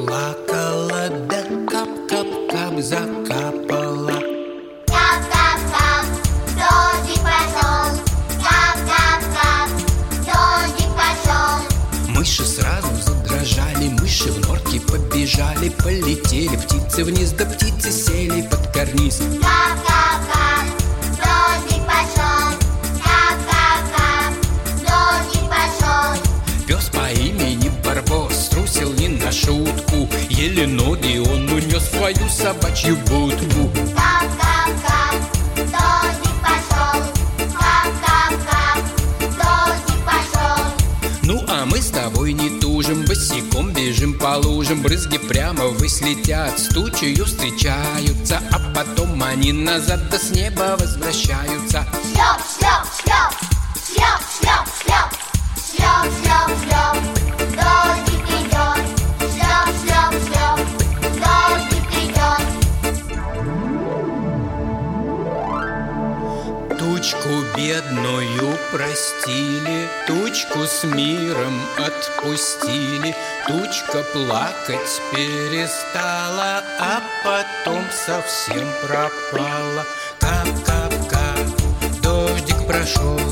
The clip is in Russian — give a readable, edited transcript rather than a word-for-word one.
заплакала, да кап-кап-кап закапала. Кап-кап-кап, дождик пошел. Кап-кап-кап, дождик пошел. Мыши сразу задрожали, мыши в норке побежали, полетели птицы вниз, да птицы сели под карниз. Кап-кап-кап, дождик пошел. Кап-кап-кап, дождик пошел. Пес по имени Барбос струсил не на шутку, еле ноги он унес в свою собачью будку. Кап-кап-кап, дождик пошел. Кап-кап-кап, дождик пошел. Ну а мы с тобой не тужим, босиком бежим по лужам. Брызги прямо ввысь летят, с тучею встречаются, а потом они назад да с неба возвращаются. Шлеп, шлеп, шлеп, шлеп, шлеп, шлеп, шлеп, шлеп, шлеп, дождик идет. Шлеп, шлеп, шлеп, дождик идет. Тучку бедную простили, тучку с миром отпустили. Тучка плакать перестала, а потом совсем пропала. Кап-кап-кап, дождик прошел.